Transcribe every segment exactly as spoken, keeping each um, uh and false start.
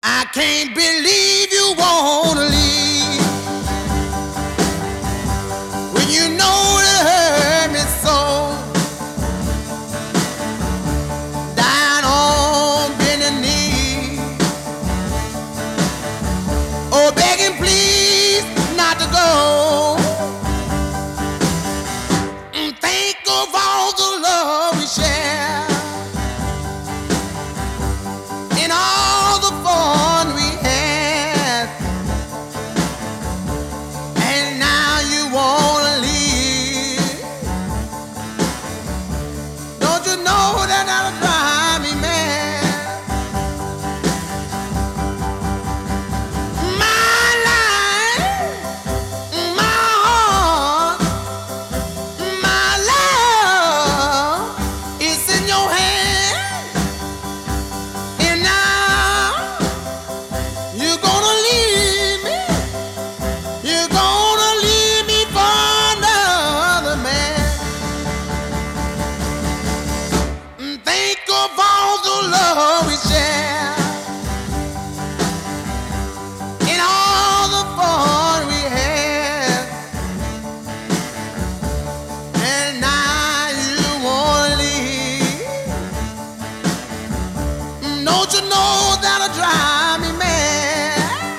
I can't believe you wanna leave when you know it hurt me so. Down on bending knee, oh begging please not to go. And think of all the love we share and all the fun we had, and now you wanna leave. Don't you know that that'll drive me mad? My life, my heart, my love is in your hand, and now you're gonna leave me. You're gonna leave me for another man. And think of all the love we share and all the fun we had, and now you wanna leave. Don't you know that'll drive me mad?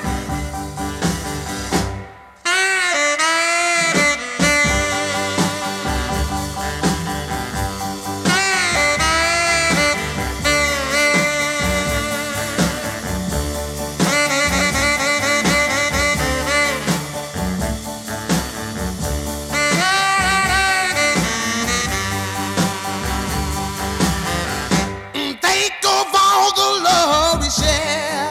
Think of all the love we share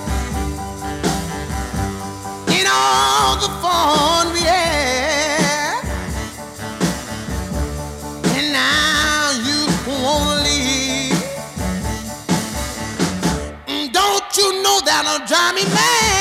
and all the fun we had, and now you wanna leave. Don't you know that'll drive me mad?